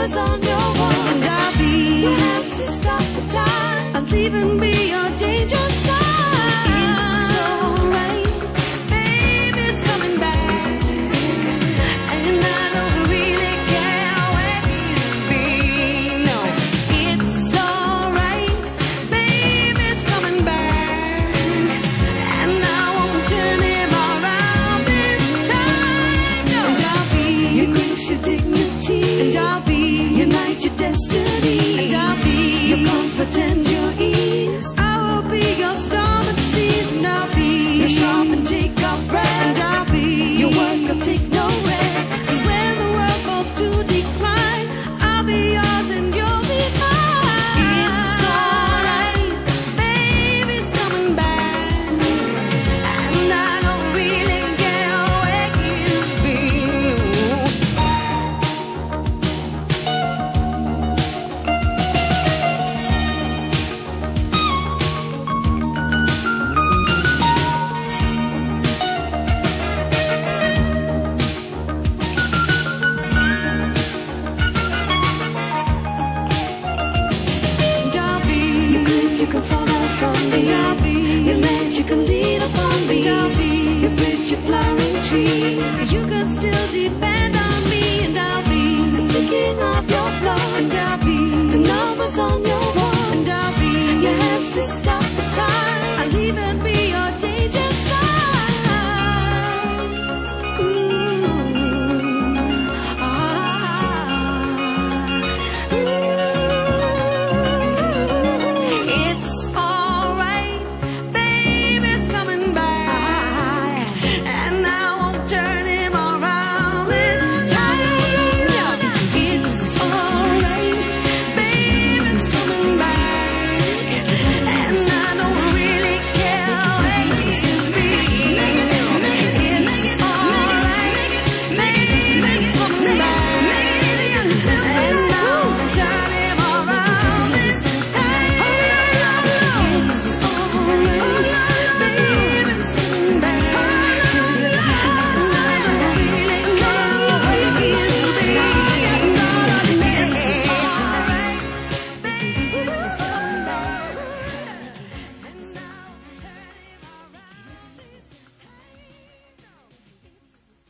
flowers on your wall. And I'll be your hands to stop the time. I'll even be your danger sign. It's alright, baby's coming back. And I don't really care where he's been. No, it's alright, baby's coming back. And I won't turn him around this time. No. And I'll be your grace, your dignity. And I'll be your night, your destiny. And I'll be your comfort and your ease. I will be your storm and seas. And I'll be your sharp and take off breath. And I'll be your work, I'll take no rest. And when the world goes to decline, I'll be yours and you'll be mine. It's alright, baby's coming back. And I don't really care where he's been. And I'll be your cliff you can fall down from me. And I'll be your ledge you can lean upon me. And I'll be your bridge, your flowering tree. You can still depend on me.